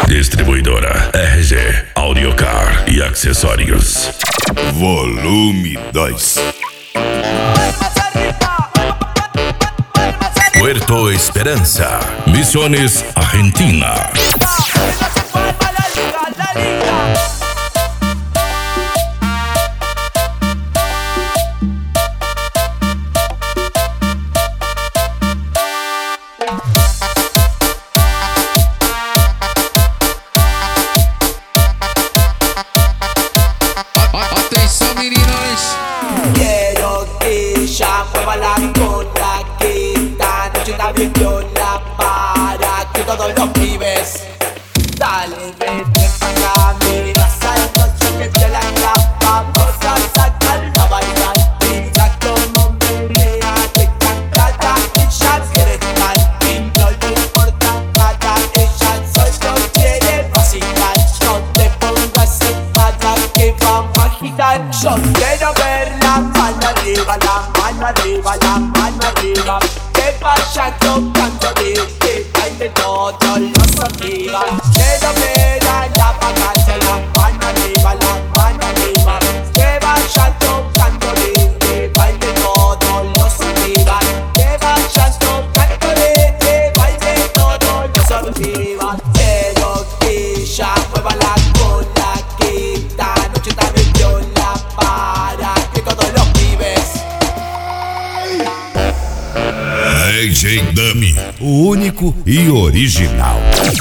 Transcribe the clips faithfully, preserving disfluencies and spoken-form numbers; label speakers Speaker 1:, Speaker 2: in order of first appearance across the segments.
Speaker 1: Distribuidora R G, Audiocar e acessórios.
Speaker 2: Volume dois.
Speaker 1: Puerto Esperanza, Misiones, Argentina.
Speaker 3: Atenção, meninas.
Speaker 4: Quiero que ella mueva la cola, que esta noche está bien viola, para que todos los pibes dale, vete pa' acá, mira, salto que te la capa, vamos a sacarla a bailar, mira como menea, que cantada, ella quiere estar, y no le importa nada, ella solo quiere vacilar, no te pongas sentada, que vamos a agitar, yo quiero ver la mano arriba, la mano arriba, la mano arriba, que vayan tocando que baile todos los arriba. Quiero ver a la vagancia, la mano arriba, la mano arriba, que vayan tocando que baile todos los arriba, que vayan tocando que baile todos los arriba. Quiero que ella mueva la cola, que esta noche está bien viola, para que todos los pibes.
Speaker 2: D J Dummy, o único e original.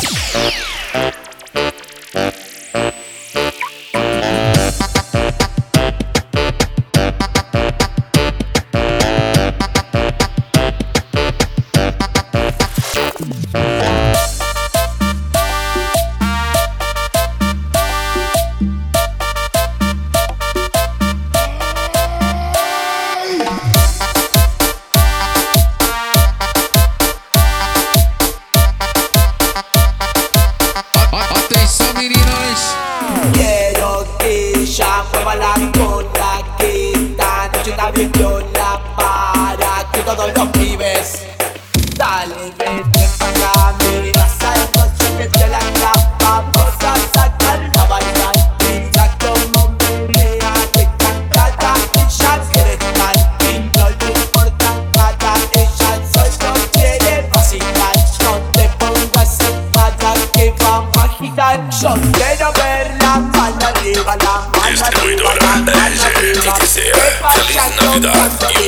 Speaker 3: Atenção, meninas.
Speaker 4: Quiero que ella mueva la cola, que esta noche está bien viola, para que todos los pibes dale, vete pa' acá, mira, salto que te la capa, vamos a sacarla a bailar, mira como menea, que cantada, ella quiere estar, y no le importa nada, ella solo quiere vacilar, no te pongas sentada, que vamos a agitar, yo quiero ver la mano arriba, la mano arriba,
Speaker 1: Distribuidora
Speaker 4: la mano
Speaker 1: R G,
Speaker 4: arriba,
Speaker 1: que te sea
Speaker 4: que vayan
Speaker 1: Feliz Navidad
Speaker 4: tocando
Speaker 1: y